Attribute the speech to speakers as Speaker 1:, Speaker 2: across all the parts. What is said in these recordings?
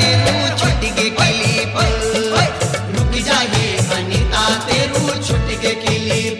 Speaker 1: तेरू छुट के क्लिप, रुक जा हे अनीता तेरू छुट के क्लिप।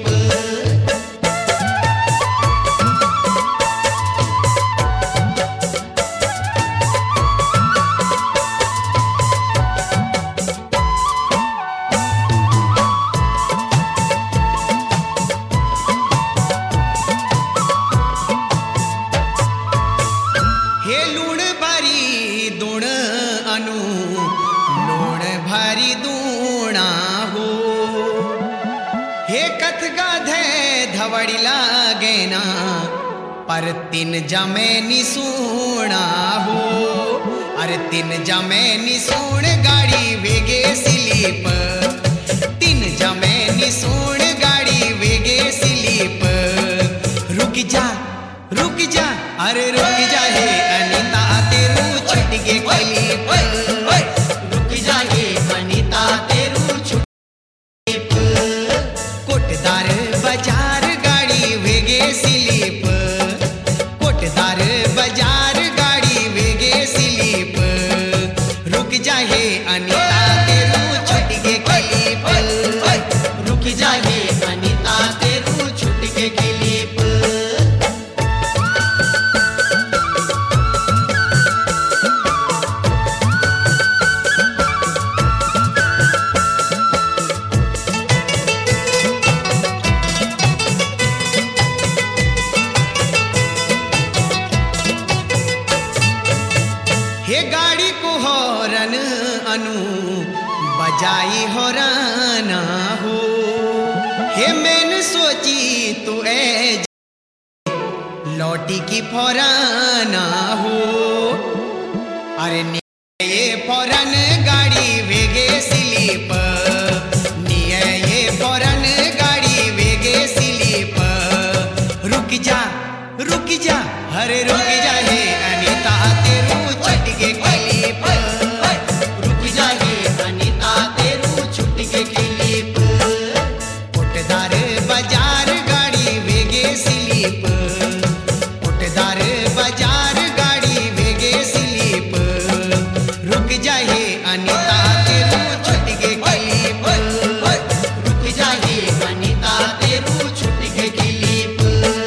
Speaker 1: हे लूण भरी दुण अनु लूण भरी दूणा हो, हे कथ गाधे धवड़ी लागेना पर तीन जमे निसूणा हो। अरे तीन जमे निसूण गाड़ी वेगे स्लीप, तीन जमे निसूण गाड़ी वेगे स्लीप। रुक जा अरे रुक जा हे अनीता तेरू छुट के क्लिप, रुक जा हे अनीता तेरू छुट के क्लिप। कोटदार बाजार गाड़ी वेगे स्लीप, कोटदार बाजार गाड़ी वेगे स्लीप। रुक जा हे अनीता तेरू छुट के क्लिप, रुक जा हे अनीता तेरू छुट के क्लिप। हे गाड़ी को हॉर्न अनु बजाई हॉर्न हो, हे मैंने सोची तू ए लौटी की फौराना हो। अरे ये फौरन गाड़ी वेगे स्लीप, ये फौरन गाड़ी वेगे स्लीप। रुक जा अरे रुक जा हे अनीता तेरू छुट के क्लिप, रुक जा हे अनीता तेरू छुट के क्लिप। कोटदार बाजार गाड़ी वेगे स्लीप, कोटदार बाजार गाड़ी वेगे स्लीप। रुक जा हे अनीता तेरू छुट के क्लिप, रुक जा हे अनीता तेरू छुट के क्लिप।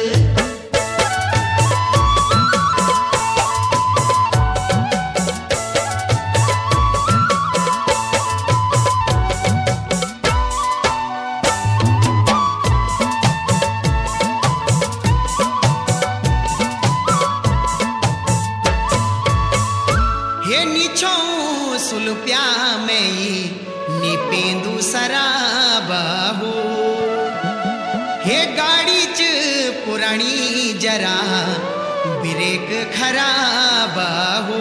Speaker 1: हे नीछो सुलप्या में निपेंदु सराबा हो, हे गाड़ी च पुरानी जरा ब्रेक खराबा हो।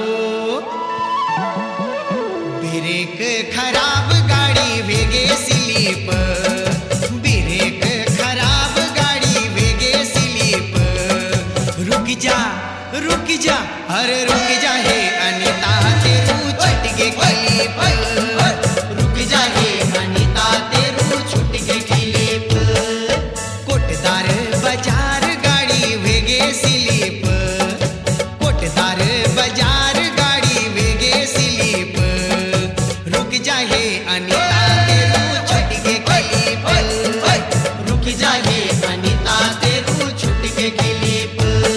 Speaker 1: ब्रेक खराब गाड़ी वेगे स्लीप, ब्रेक खराब गाड़ी वेगे स्लीप। रुक जा अरे रुक जा हे अनीता तेरू छुट के क्लिप, रुक जा हे अनीता तेरू छुट के क्लिप। कोटदार बाजार गाड़ी वेगे स्लीप, कोटदार बाजार गाड़ी वेगे स्लीप। रुक जा हे अनीता तेरू छुट के क्लिप, रुक जा हे अनीता तेरू छुट के क्लिप।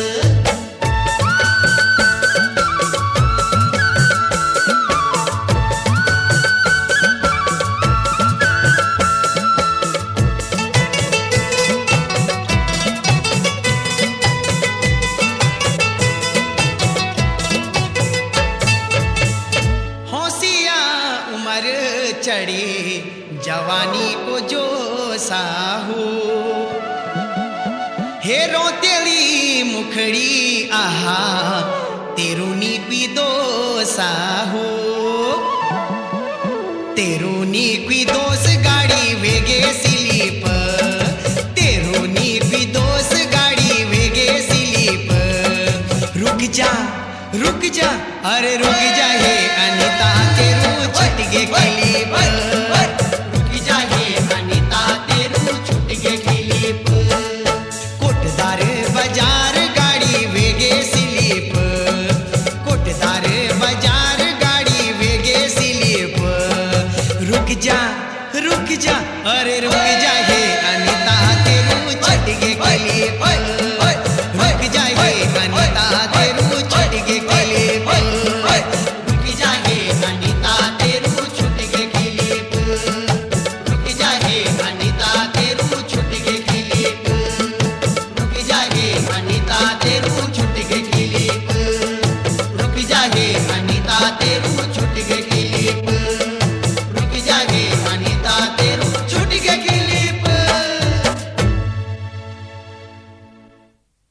Speaker 1: चढ़ी जवानी को जोसा हो, हे रोतेली मुखड़ी आहा तेरूनी की दोसा हो। तेरूनी की दोस गाड़ी वेगे स्लीप, तेरूनी की दोस गाड़ी वेगे स्लीप। रुक जा अरे रुक जा हे अनीता तेरू छुट के क्लिप, रुक जा हे अनीता तेरू छुट के क्लिप। कोटदार बाजार गाड़ी वेगे स्लीप, कोटदार बाजार गाड़ी वेगे रुक जा अरे रुक जा हे अनीता तेरू छट के क्लिप रुक जा हे अनीता तेरू छट के क्लिप रुक जा हे अनीता तेरू छुट के क्लिप रुक जा हे अनीता तेरू छुट के क्लिप रुक जा हे अनीता तेरू छुट के क्लिप रुक जा हे अनीता तेरू छुट